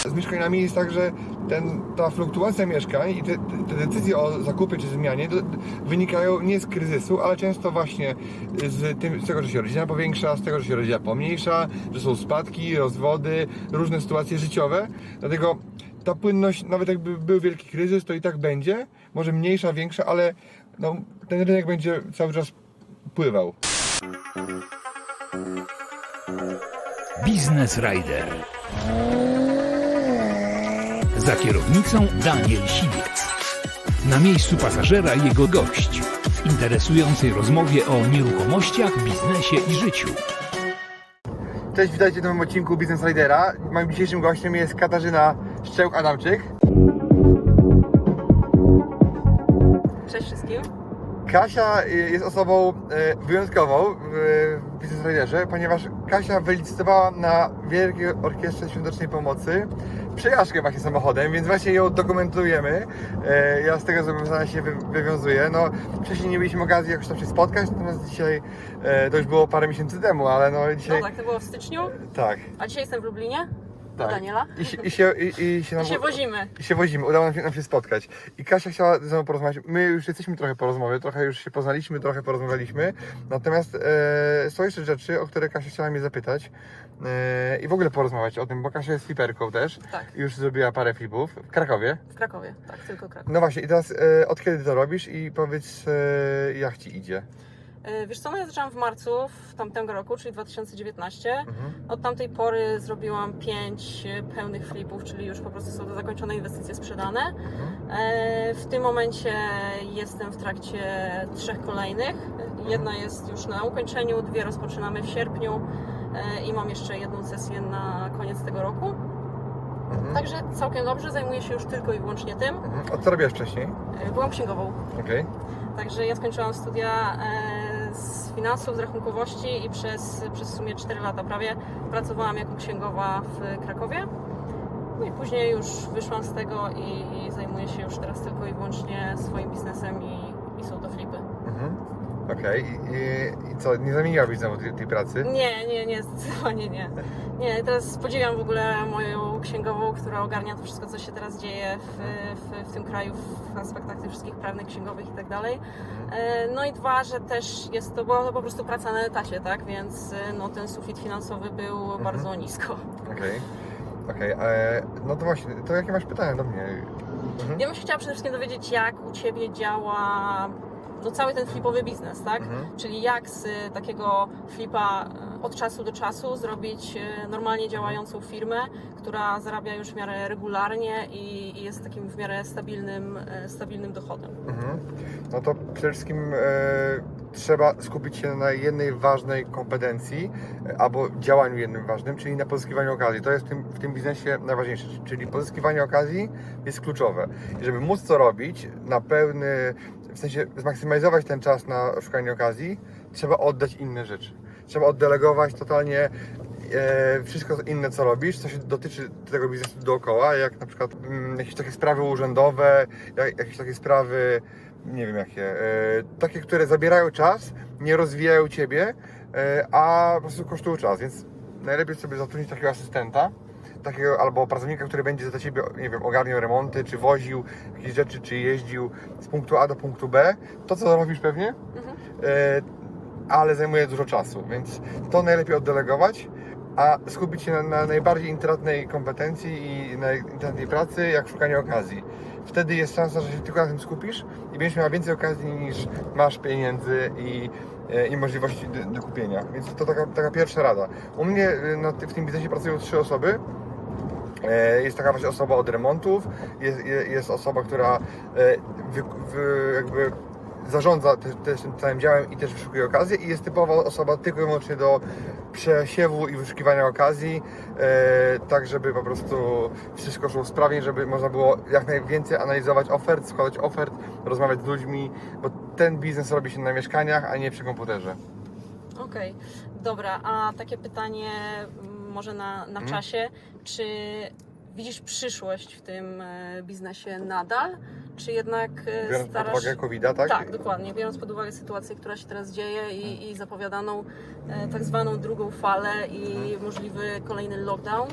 z mieszkaniami jest tak, że ta fluktuacja mieszkań i te decyzje o zakupie czy zmianie wynikają nie z kryzysu, ale często właśnie z tego, że się rodzina powiększa, z tego, że się rodzina pomniejsza, że są spadki, rozwody, różne sytuacje życiowe. Dlatego ta płynność, nawet jakby był wielki kryzys, to i tak będzie, może mniejsza, większa, ale no, ten rynek będzie cały czas pływał. Business Rider. Za kierownicą Daniel Siwiec. Na miejscu pasażera jego gość. W interesującej rozmowie o nieruchomościach, biznesie i życiu. Cześć, witajcie w nowym odcinku Business Ridera. Moim dzisiejszym gościem jest Katarzyna Szczełk-Adamczyk. Cześć wszystkim. Kasia jest osobą wyjątkową w Business Riderze, ponieważ Kasia wylicytowała na Wielkiej Orkiestrze Świątecznej Pomocy przejażdżkę właśnie samochodem, więc właśnie ją dokumentujemy. Ja z tego zobowiązania się wywiązuję. No, wcześniej nie mieliśmy okazji jakoś tam się spotkać, natomiast dzisiaj, to już było parę miesięcy temu, ale no dzisiaj... No tak, to było w styczniu. Tak. A dzisiaj jestem w Lublinie. Tak. Daniela. I się wozimy. I się wozimy, udało nam się spotkać. I Kasia chciała ze mną porozmawiać. My już jesteśmy trochę po rozmowie, trochę już się poznaliśmy, trochę porozmawialiśmy. Natomiast są jeszcze rzeczy, o które Kasia chciała mnie zapytać i w ogóle porozmawiać o tym, bo Kasia jest fliperką też. Tak. Już zrobiła parę flipów w Krakowie. W Krakowie, tak, tylko Kraków. No właśnie, i teraz od kiedy to robisz i powiedz, jak Ci idzie? Wiesz co, no ja zaczęłam w marcu tamtego roku, czyli 2019. Od tamtej pory zrobiłam 5 pełnych flipów, czyli już po prostu są to zakończone inwestycje sprzedane. W tym momencie jestem w trakcie 3 kolejnych. Jedna jest już na ukończeniu, 2 rozpoczynamy w sierpniu i mam jeszcze jedną sesję na koniec tego roku. Także całkiem dobrze, zajmuję się już tylko i wyłącznie tym. A co robiłaś wcześniej? Byłam księgową. Okej. Także ja skończyłam studia z finansów, z rachunkowości i przez w sumie 4 lata prawie pracowałam jako księgowa w Krakowie. No i później już wyszłam z tego i zajmuję się już teraz tylko i wyłącznie swoim biznesem i są to flipy. Okej. I co, nie zamieniłabyś znowu tej pracy? Nie, zdecydowanie nie. Nie, teraz podziwiam w ogóle moją księgową, która ogarnia to wszystko, co się teraz dzieje w tym kraju, w aspektach tych wszystkich prawnych, księgowych i tak dalej. No i 2, że też była to po prostu praca na etacie, tak? Więc no, ten sufit finansowy był bardzo nisko. Okej. No to właśnie, to jakie masz pytania do mnie? Ja bym się chciała przede wszystkim dowiedzieć, jak u Ciebie działa cały ten flipowy biznes, tak? Czyli jak z takiego flipa od czasu do czasu zrobić normalnie działającą firmę, która zarabia już w miarę regularnie i jest takim w miarę stabilnym dochodem. No to przede wszystkim trzeba skupić się na jednej ważnej kompetencji albo działaniu jednym ważnym, czyli na pozyskiwaniu okazji. To jest w tym biznesie najważniejsze, czyli pozyskiwanie okazji jest kluczowe. I żeby móc to robić na pełny, w sensie zmaksymalizować ten czas na szukanie okazji, trzeba oddać inne rzeczy. Trzeba oddelegować totalnie wszystko inne, co robisz, co się dotyczy tego biznesu dookoła, jak na przykład jakieś takie sprawy urzędowe, jakieś takie sprawy, nie wiem jakie, takie, które zabierają czas, nie rozwijają Ciebie, a po prostu kosztują czas, więc najlepiej sobie zatrudnić takiego asystenta, takiego albo pracownika, który będzie za Ciebie, nie wiem, ogarniał remonty, czy woził jakieś rzeczy, czy jeździł z punktu A do punktu B, to co robisz pewnie, ale zajmuje dużo czasu, więc to najlepiej oddelegować, a skupić się na najbardziej intratnej kompetencji i na intratnej pracy, jak szukanie okazji. Wtedy jest szansa, że się tylko na tym skupisz i będziesz miała więcej okazji niż masz pieniędzy i możliwości do kupienia. Więc to taka pierwsza rada. U mnie w tym biznesie pracują 3 osoby. Jest taka właśnie osoba od remontów, jest osoba, która jakby zarządza też tym całym działem i też wyszukuje okazji, i jest typowa osoba tylko i wyłącznie do przesiewu i wyszukiwania okazji, tak żeby po prostu wszystko szło sprawnie, żeby można było jak najwięcej analizować ofert, składać ofert, rozmawiać z ludźmi, bo ten biznes robi się na mieszkaniach, a nie przy komputerze. Okej, dobra, a takie pytanie może na czasie, czy widzisz przyszłość w tym biznesie nadal, czy jednak biorąc pod uwagę COVID-a, tak? Tak, dokładnie. Biorąc pod uwagę sytuację, która się teraz dzieje i zapowiadaną tak zwaną drugą falę i możliwy kolejny lockdown,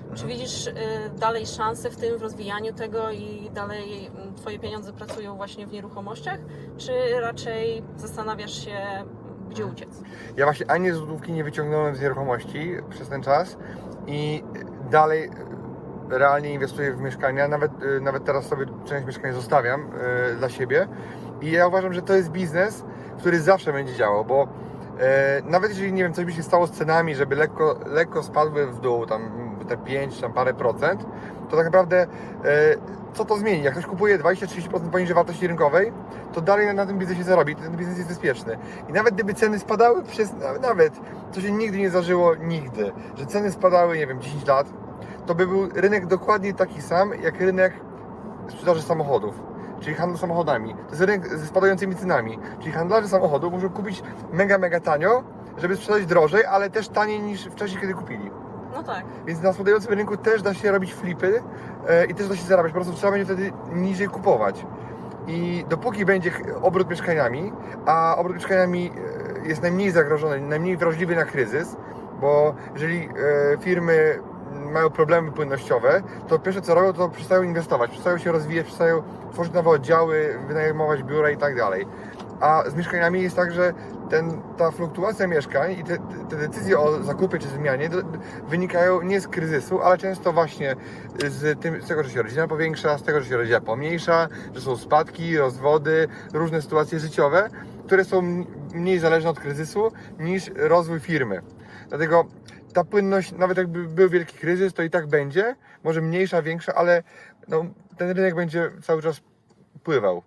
Czy widzisz dalej szanse w tym, w rozwijaniu tego i dalej Twoje pieniądze pracują właśnie w nieruchomościach? Czy raczej zastanawiasz się, gdzie uciec? Ja właśnie ani złotówki nie wyciągnąłem z nieruchomości przez ten czas i dalej realnie inwestuję w mieszkania, nawet teraz sobie część mieszkań zostawiam dla siebie i ja uważam, że to jest biznes, który zawsze będzie działał, bo nawet jeżeli, nie wiem, coś by się stało z cenami, żeby lekko spadły w dół, tam te 5, tam parę procent, to tak naprawdę co to zmieni? Jak ktoś kupuje 20-30% poniżej wartości rynkowej, to dalej na tym biznesie zarobi, ten biznes jest bezpieczny. I nawet gdyby ceny spadały to się nigdy nie zdarzyło, nigdy, że ceny spadały, nie wiem, 10 lat, to by był rynek dokładnie taki sam, jak rynek sprzedaży samochodów, czyli handlu samochodami. To jest rynek ze spadającymi cenami, czyli handlarze samochodów muszą kupić mega tanio, żeby sprzedać drożej, ale też taniej niż wcześniej, kiedy kupili. No tak. Więc na spadającym rynku też da się robić flipy i też da się zarabiać, po prostu trzeba będzie wtedy niżej kupować. I dopóki będzie obrót mieszkaniami, a obrót mieszkaniami jest najmniej zagrożony, najmniej wrażliwy na kryzys, bo jeżeli firmy mają problemy płynnościowe, to pierwsze co robią, to przestają inwestować, przestają się rozwijać, przestają tworzyć nowe oddziały, wynajmować biura i tak dalej. A z mieszkaniami jest tak, że ta fluktuacja mieszkań i te decyzje o zakupie czy zmianie wynikają nie z kryzysu, ale często właśnie z tego, że się rodzina powiększa, z tego, że się rodzina pomniejsza, że są spadki, rozwody, różne sytuacje życiowe, które są mniej zależne od kryzysu niż rozwój firmy. Dlatego ta płynność, nawet jakby był wielki kryzys, to i tak będzie, może mniejsza, większa, ale no, ten rynek będzie cały czas pływał.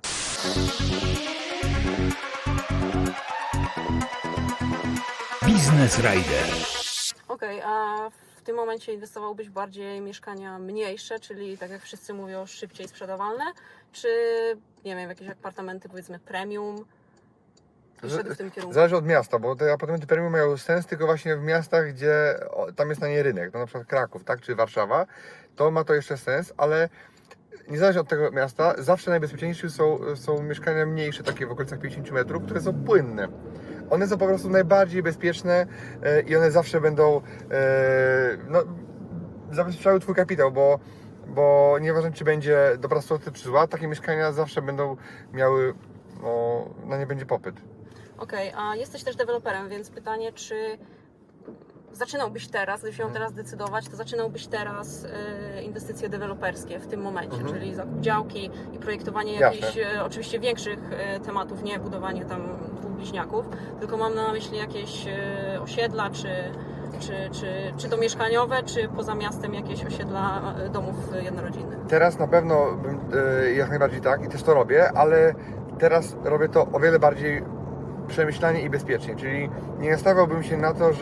Biznes Rider. Okej, a w tym momencie inwestowałbyś bardziej w mieszkania mniejsze, czyli tak jak wszyscy mówią, szybciej sprzedawalne, czy nie wiem, jakieś apartamenty powiedzmy premium? I szedł w tym kierunku. Zależy od miasta, bo te apartamenty premium mają sens tylko właśnie w miastach, gdzie tam jest na nie rynek, no na przykład Kraków, tak, czy Warszawa, to ma to jeszcze sens, ale niezależnie od tego miasta, zawsze najbezpieczniejsze są mieszkania mniejsze, takie w okolicach 50 metrów, które są płynne. One są po prostu najbardziej bezpieczne i one zawsze będą zabezpieczały Twój kapitał, bo nieważne czy będzie dobra sytuacja czy zła, takie mieszkania zawsze będą miały, na nie będzie popyt. Okej, a jesteś też deweloperem, więc pytanie, czy zaczynałbyś teraz, gdybyś miał teraz decydować, to zaczynałbyś teraz inwestycje deweloperskie w tym momencie, czyli zakup działki i projektowanie jakichś oczywiście większych tematów, nie budowanie tam dwóch bliźniaków, tylko mam na myśli jakieś osiedla, czy to mieszkaniowe, czy poza miastem jakieś osiedla domów jednorodzinnych. Teraz na pewno bym jak najbardziej tak i też to robię, ale teraz robię to o wiele bardziej przemyślanie i bezpiecznie, czyli nie nastawiałbym się na to,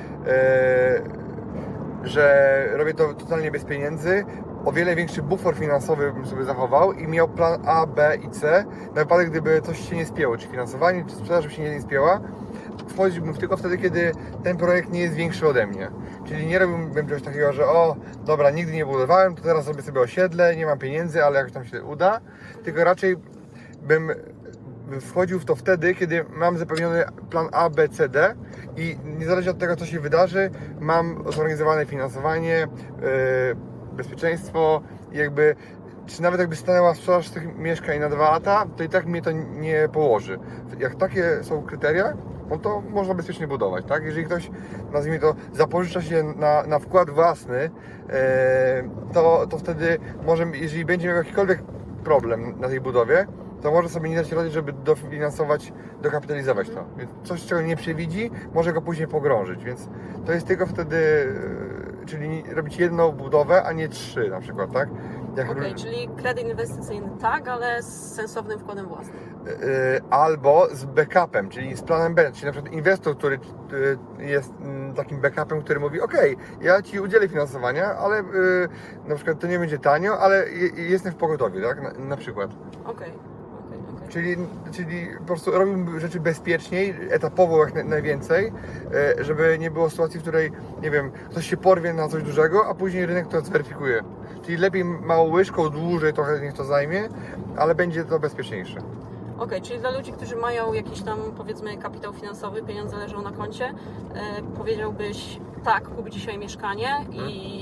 że robię to totalnie bez pieniędzy. O wiele większy bufor finansowy bym sobie zachował i miał plan A, B i C na wypadek, gdyby coś się nie spięło, czy finansowanie, czy sprzedaż by się nie spięła. Wchodziłbym tylko wtedy, kiedy ten projekt nie jest większy ode mnie. Czyli nie robiłbym czegoś takiego, że dobra, nigdy nie budowałem, to teraz robię sobie osiedle, nie mam pieniędzy, ale jakoś tam się uda. Tylko raczej bym wchodził w to wtedy, kiedy mam zapewniony plan A, B, C, D i niezależnie od tego, co się wydarzy, mam zorganizowane finansowanie, bezpieczeństwo i czy nawet jakby stanęła sprzedaż tych mieszkań na 2 lata, to i tak mnie to nie położy. Jak takie są kryteria, no to można bezpiecznie budować, tak? Jeżeli ktoś, nazwijmy to, zapożycza się na wkład własny, to wtedy może, jeżeli będzie miał jakikolwiek problem na tej budowie, to może sobie nie dać rady, żeby dofinansować, dokapitalizować to. Więc coś, czego nie przewidzi, może go później pogrążyć. Więc to jest tylko wtedy, czyli robić jedną budowę, a nie 3 na przykład, tak? Okej, czyli kredyt inwestycyjny tak, ale z sensownym wkładem własnym. Albo z backupem, czyli z planem B, czyli na przykład inwestor, który jest takim backupem, który mówi: OK, ja Ci udzielę finansowania, ale na przykład to nie będzie tanio, ale jestem w pogotowiu, tak? Na przykład. Okej. Czyli po prostu robiłbym rzeczy bezpieczniej, etapowo jak najwięcej, żeby nie było sytuacji, w której, nie wiem, ktoś się porwie na coś dużego, a później rynek to zweryfikuje. Czyli lepiej małą łyżką, dłużej trochę niech to zajmie, ale będzie to bezpieczniejsze. Okej, czyli dla ludzi, którzy mają jakiś tam, powiedzmy, kapitał finansowy, pieniądze leżą na koncie, powiedziałbyś: tak, kup dzisiaj mieszkanie i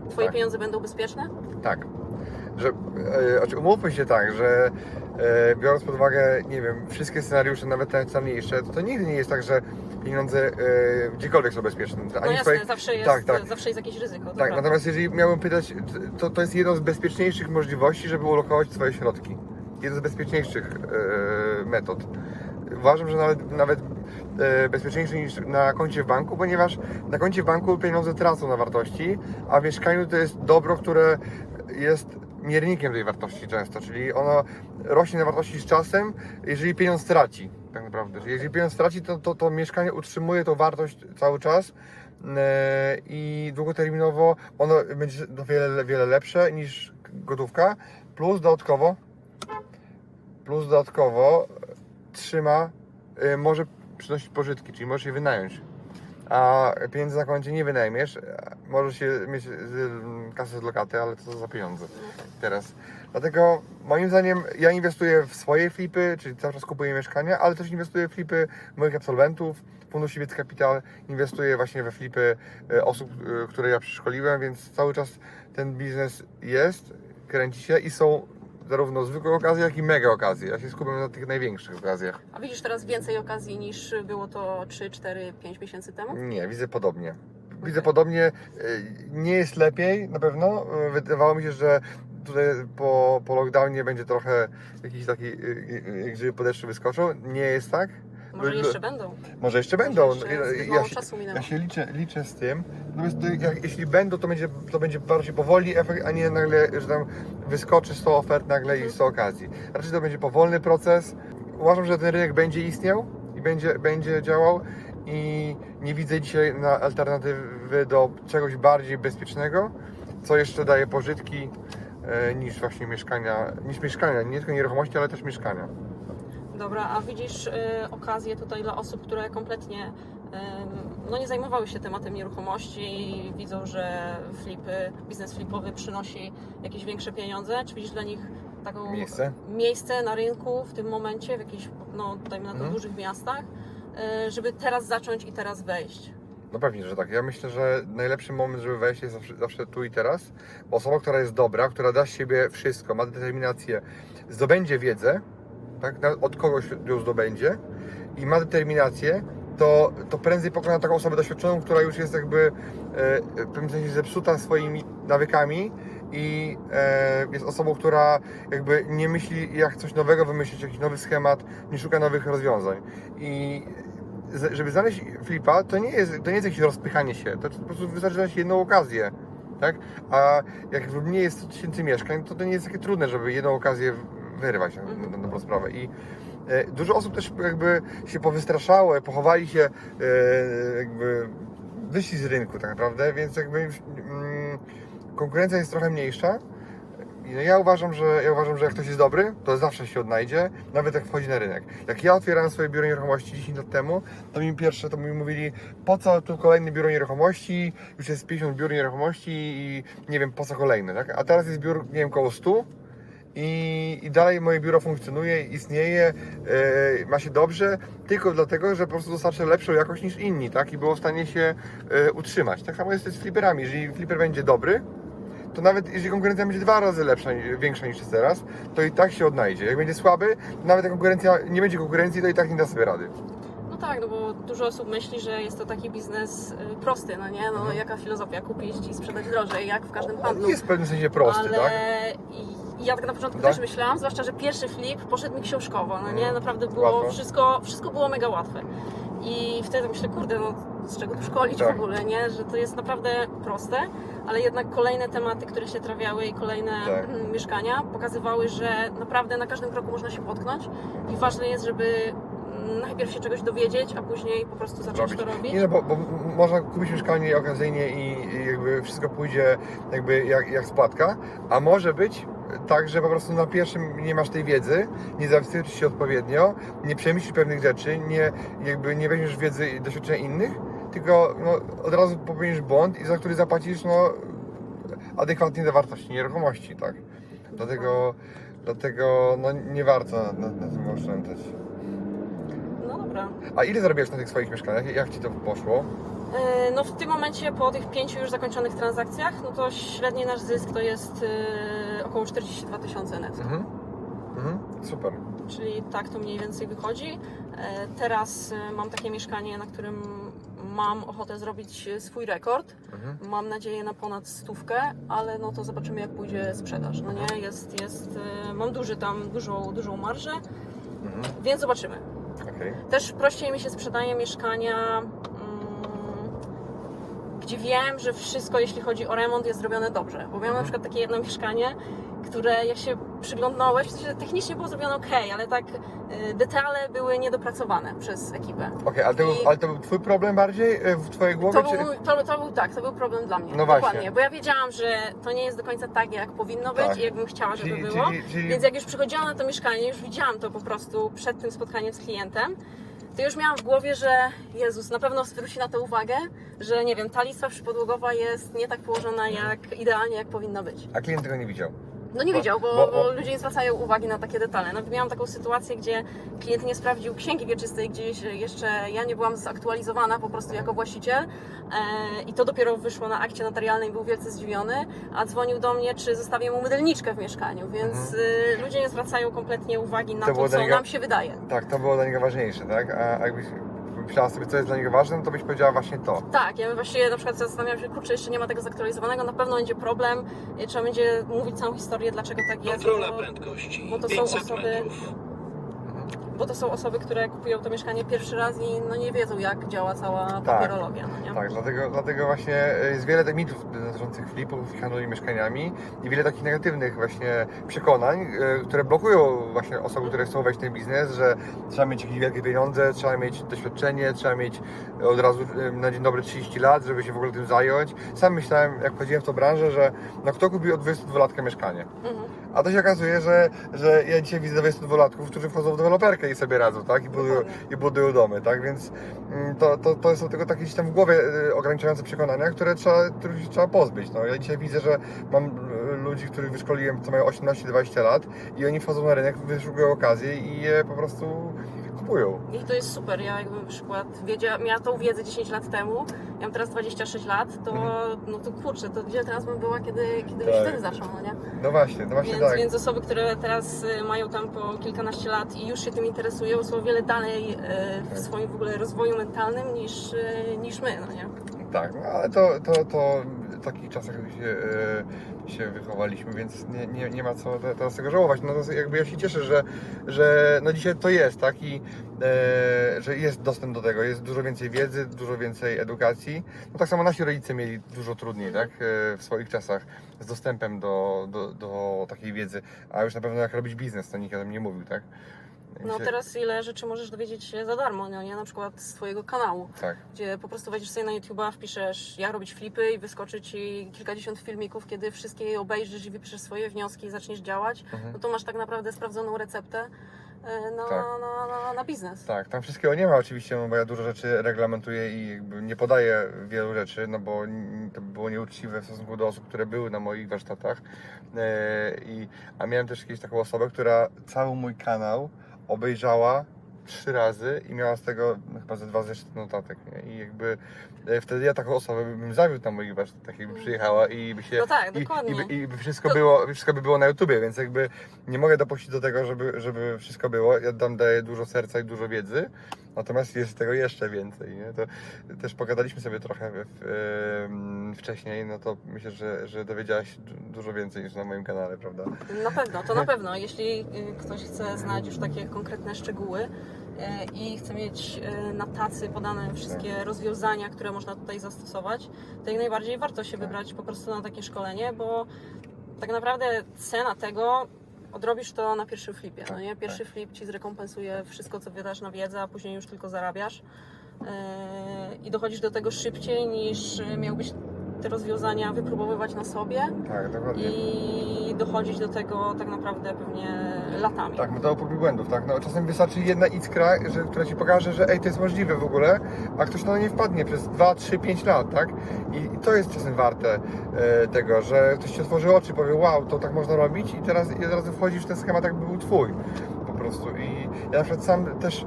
Twoje Tak. pieniądze będą bezpieczne? Tak. Że, umówmy się tak, że biorąc pod uwagę, nie wiem, wszystkie scenariusze, nawet te najmniejsze, to nigdy nie jest tak, że pieniądze gdziekolwiek są bezpieczne. No jasne, zawsze jest jakieś ryzyko. to Tak, prawda. natomiast jeżeli miałbym pytać, to jest jedno z bezpieczniejszych możliwości, żeby ulokować swoje środki. Jedno z bezpieczniejszych metod. Uważam, że nawet bezpieczniejszy niż na koncie w banku, ponieważ na koncie w banku pieniądze tracą na wartości, a w mieszkaniu to jest dobro, które jest miernikiem tej wartości często, czyli ono rośnie na wartości z czasem, jeżeli pieniądz traci, tak naprawdę. Jeżeli pieniądz traci, to mieszkanie utrzymuje tą wartość cały czas i długoterminowo ono będzie wiele lepsze niż gotówka, plus dodatkowo trzyma, może przynosić pożytki, czyli możesz je wynająć. A pieniędzy na koncie nie wynajmiesz, możesz mieć kasę z lokaty, ale to za pieniądze teraz. Dlatego moim zdaniem ja inwestuję w swoje flipy, czyli cały czas kupuję mieszkania, ale też inwestuję w flipy moich absolwentów, Fundusz Wiedzy Kapitał, inwestuję właśnie we flipy osób, które ja przeszkoliłem, więc cały czas ten biznes jest, kręci się i są zarówno zwykłe okazje, jak i mega okazje. Ja się skupiam na tych największych okazjach. A widzisz teraz więcej okazji niż było to 3, 4, 5 miesięcy temu? Nie, widzę podobnie. Widzę podobnie, nie jest lepiej na pewno. Wydawało mi się, że tutaj po lockdownie będzie trochę jakiś taki, jak żeby po deszczu wyskoczą. Nie jest tak. Może jeszcze będą. Może jeszcze będą. Mało czasu minęło. Ja się liczę z tym. Natomiast jeśli będą, to będzie bardziej powoli efekt, a nie nagle, że tam wyskoczy 100 ofert nagle i 100 okazji. Raczej to będzie powolny proces. Uważam, że ten rynek będzie istniał i będzie działał i nie widzę dzisiaj na alternatywy do czegoś bardziej bezpiecznego, co jeszcze daje pożytki niż właśnie mieszkania, nie tylko nieruchomości, ale też mieszkania. Dobra, a widzisz okazję tutaj dla osób, które kompletnie nie zajmowały się tematem nieruchomości i widzą, że biznes flipowy przynosi jakieś większe pieniądze? Czy widzisz dla nich taką miejsce na rynku w tym momencie, w jakichś, dajmy na to, dużych miastach, żeby teraz zacząć i teraz wejść? No pewnie, że tak. Ja myślę, że najlepszy moment, żeby wejść jest zawsze tu i teraz. Bo osoba, która jest dobra, która da z siebie wszystko, ma determinację, zdobędzie wiedzę, tak? Od kogoś ją zdobędzie i ma determinację, to prędzej pokona taką osobę doświadczoną, która już jest jakby w pewnym sensie zepsuta swoimi nawykami i jest osobą, która jakby nie myśli, jak coś nowego wymyślić, jakiś nowy schemat, nie szuka nowych rozwiązań. I żeby znaleźć flipa, to nie jest jakieś rozpychanie się, to po prostu wystarczy znaleźć jedną okazję, tak? A jak w Lublinie jest 100 000 mieszkań, to nie jest takie trudne, żeby jedną okazję wyrwać na dobrą sprawę. I dużo osób też jakby się powystraszało, pochowali się, jakby wyszli z rynku tak naprawdę, więc jakby konkurencja jest trochę mniejsza. Ja uważam, że jak ktoś jest dobry, to zawsze się odnajdzie, nawet jak wchodzi na rynek. Jak ja otwierałem swoje biuro nieruchomości 10 lat temu, to mi mówili, po co tu kolejne biuro nieruchomości, już jest 50 biur nieruchomości i nie wiem po co kolejne, tak? A teraz jest biur, nie wiem, koło 100 i dalej moje biuro funkcjonuje, istnieje, ma się dobrze, tylko dlatego, że po prostu dostarcza lepszą jakość niż inni, tak? I było w stanie się utrzymać. Tak samo jest z fliperami, jeżeli fliper będzie dobry, to nawet jeżeli konkurencja będzie 2 razy lepsza, większa niż jest teraz, to i tak się odnajdzie. Jak będzie słaby, to nawet jak nie będzie konkurencji, to i tak nie da sobie rady. No tak, bo dużo osób myśli, że jest to taki biznes prosty, nie? Jaka filozofia, kupić i sprzedać drożej, jak w każdym handlu. On jest w pewnym sensie prosty, tak? Ja tak na początku też myślałam, zwłaszcza, że pierwszy flip poszedł mi książkowo, nie? Naprawdę było wszystko było mega łatwe. I wtedy myślę, kurde, z czego tu szkolić w ogóle, nie? Że to jest naprawdę proste, ale jednak kolejne tematy, które się trafiały i kolejne mieszkania pokazywały, że naprawdę na każdym kroku można się potknąć i ważne jest, żeby najpierw się czegoś dowiedzieć, a później po prostu zacząć to robić. Nie, bo można kupić mieszkanie okazyjnie i jakby wszystko pójdzie jakby jak spłatka, a może być tak, że po prostu na pierwszym nie masz tej wiedzy, nie zabezpieczysz się odpowiednio, nie przemyślisz pewnych rzeczy, nie weźmiesz wiedzy i doświadczenia innych, tylko od razu popełnisz błąd i za który zapłacisz adekwatnie do wartości nieruchomości, tak? Dlatego nie warto na tym oszczędzać. No dobra. A ile zarabiasz na tych swoich mieszkaniach? Jak Ci to poszło? No w tym momencie po tych 5 już zakończonych transakcjach, no to średni nasz zysk to jest około 42 000 netto. Super. Czyli tak to mniej więcej wychodzi. Teraz mam takie mieszkanie, na którym mam ochotę zrobić swój rekord. Mam nadzieję na ponad 100, ale no to zobaczymy, jak pójdzie sprzedaż. No nie, mam dużą marżę, więc zobaczymy. Okay. Też prościej mi się sprzedaje mieszkania, gdzie wiem, że wszystko, jeśli chodzi o remont, jest zrobione dobrze. Bo miałam na przykład takie jedno mieszkanie, które jak się przyglądałeś, w sensie technicznie było zrobione ok, ale tak detale były niedopracowane przez ekipę. Okej, ale to był Twój problem bardziej w Twojej głowie? To był problem dla mnie. No dokładnie, właśnie. bo ja wiedziałam, że to nie jest do końca tak, jak powinno być i jakbym chciała, żeby było. Więc jak już przychodziłam na to mieszkanie, już widziałam to po prostu przed tym spotkaniem z klientem, to już miałam w głowie, że Jezus, na pewno zwróci na to uwagę, że nie wiem, ta listwa przypodłogowa jest nie tak położona idealnie, jak powinna być. A klient tego nie widział? No nie wiedział, bo ludzie nie zwracają uwagi na takie detale. Nawet miałam taką sytuację, gdzie klient nie sprawdził księgi wieczystej, gdzieś jeszcze ja nie byłam zaktualizowana po prostu jako właściciel i to dopiero wyszło na akcie notarialnej, był wielce zdziwiony, a dzwonił do mnie, czy zostawię mu mydelniczkę w mieszkaniu, więc ludzie nie zwracają kompletnie uwagi na to, co nam się wydaje. Tak, to było dla niego ważniejsze, tak? A jakbyś myślała sobie, co jest dla niego ważne, no to byś powiedziała właśnie to. Tak, ja właśnie na przykład zastanawiam się, kurczę, jeszcze nie ma tego zaktualizowanego, na pewno będzie problem, trzeba będzie mówić całą historię, dlaczego tak jest. Kontrola prędkości, bo to są osoby, bo to są osoby, które kupują to mieszkanie pierwszy raz i no nie wiedzą, jak działa cała papierologia. No nie? Tak, dlatego właśnie jest wiele tych mitów dotyczących flipów i handlu mieszkaniami i wiele takich negatywnych właśnie przekonań, które blokują właśnie osoby, które chcą wejść w ten biznes, że trzeba mieć jakieś wielkie pieniądze, trzeba mieć doświadczenie, trzeba mieć od razu na dzień dobry 30 lat, żeby się w ogóle tym zająć. Sam myślałem, jak wchodziłem w tą branżę, że no kto kupi od 22-latka mieszkanie? A to się okazuje, że ja dzisiaj widzę 22-latków, którzy wchodzą w deweloperkę i sobie radzą, tak? I budują domy, tak? Więc to są tylko takie gdzieś tam w głowie ograniczające przekonania, których się trzeba pozbyć. No, ja dzisiaj widzę, że mam ludzi, których wyszkoliłem, co mają 18-20 lat i oni wchodzą na rynek, wyszukują okazję i je po prostu kupują. I to jest super. Ja jakbym na przykład miała tą wiedzę 10 lat temu, ja mam teraz 26 lat, to no to kurczę, to gdzie teraz bym była, kiedy już wtedy zaczął, no nie? No właśnie tak. Więc osoby, które teraz mają tam po kilkanaście lat i już się tym interesują, są o wiele dalej w swoim w ogóle rozwoju mentalnym niż my, no nie? Tak, no ale to w takich czasach się wychowaliśmy, więc nie ma co teraz tego żałować. No to jakby ja się cieszę, że no dzisiaj to jest, tak? I że jest dostęp do tego, jest dużo więcej wiedzy, dużo więcej edukacji. No tak samo nasi rodzice mieli dużo trudniej, tak? W swoich czasach z dostępem do takiej wiedzy, a już na pewno jak robić biznes, to nikt o tym nie mówił, tak? No teraz ile rzeczy możesz dowiedzieć się za darmo, no nie? Na przykład z Twojego kanału, tak. Gdzie po prostu wejdziesz sobie na YouTube'a, wpiszesz jak robić flipy i wyskoczy Ci kilkadziesiąt filmików, kiedy wszystkie je obejrzysz i wypiszesz swoje wnioski i zaczniesz działać, no to masz tak naprawdę sprawdzoną receptę na biznes. Tak, tam wszystkiego nie ma oczywiście, no bo ja dużo rzeczy reglamentuję i jakby nie podaję wielu rzeczy, no bo to by było nieuczciwe w stosunku do osób, które były na moich warsztatach. A miałem też kiedyś taką osobę, która cały mój kanał obejrzała 3 razy i miała z tego chyba ze 2 zeszyty notatek, nie? I jakby wtedy ja taką osobę bym zawiódł na moich warsztatach, jakby przyjechała i by się... No tak, dokładnie. I by wszystko by było na YouTubie, więc jakby nie mogę dopuścić do tego, żeby wszystko było. Ja tam daję dużo serca i dużo wiedzy, natomiast jest tego jeszcze więcej, nie? To też pogadaliśmy sobie trochę wcześniej, no to myślę, że dowiedziałaś dużo więcej niż na moim kanale, prawda? Na pewno. Jeśli ktoś chce znać już takie konkretne szczegóły i chce mieć na tacy podane wszystkie rozwiązania, które można tutaj zastosować, to jak najbardziej warto się wybrać po prostu na takie szkolenie, bo tak naprawdę cena tego odrobisz to na pierwszym flipie, no nie? Pierwszy flip Ci zrekompensuje wszystko, co wydasz na wiedzę, a później już tylko zarabiasz i dochodzisz do tego szybciej niż miałbyś te rozwiązania wypróbowywać na sobie. Tak, dokładnie. I dochodzić do tego tak naprawdę pewnie latami. Tak, bo to prób błędów, tak? No, czasem wystarczy jedna iskra, która Ci pokaże, że to jest możliwe w ogóle, a ktoś na to nie wpadnie przez 2, 3, 5 lat, tak? I to jest czasem warte tego, że ktoś Ci otworzy oczy i powie, wow, to tak można robić i teraz od razu wchodzisz w ten schemat, jakby był Twój po prostu. I ja na przykład sam też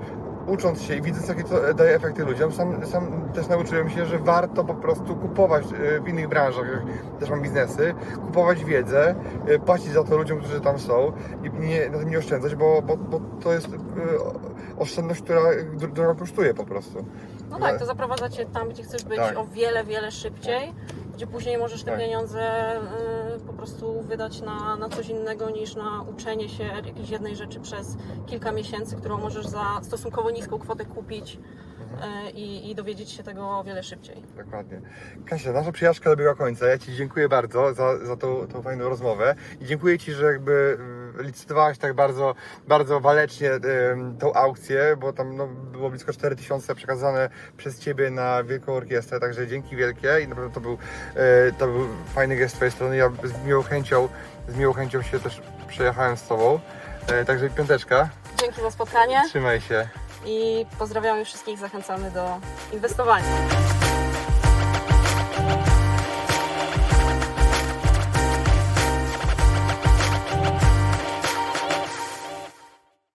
ucząc się i widząc, jakie to daje efekty ludziom, sam też nauczyłem się, że warto po prostu kupować w innych branżach, jak też mam biznesy, kupować wiedzę, płacić za to ludziom, którzy tam są i na tym nie oszczędzać, bo to jest oszczędność, która kosztuje po prostu. No tak, to zaprowadza Cię tam, gdzie chcesz być Tak. o wiele, wiele szybciej, gdzie później możesz te Tak. pieniądze po prostu wydać na coś innego niż na uczenie się jakiejś jednej rzeczy przez kilka miesięcy, którą możesz za stosunkowo niską kwotę kupić i dowiedzieć się tego o wiele szybciej. Dokładnie. Kasia, nasza przyjaźń dobiegła końca. Ja Ci dziękuję bardzo za tą fajną rozmowę i dziękuję Ci, że jakby licytowałaś tak bardzo walecznie tą aukcję, bo tam było blisko 4000 przekazane przez Ciebie na Wielką Orkiestrę, także dzięki wielkie i na pewno to był fajny gest z Twojej strony. Ja z miłą chęcią się też przejechałem z Tobą, także piąteczka. Dzięki za spotkanie Trzymaj się. i pozdrawiamy wszystkich, zachęcamy do inwestowania.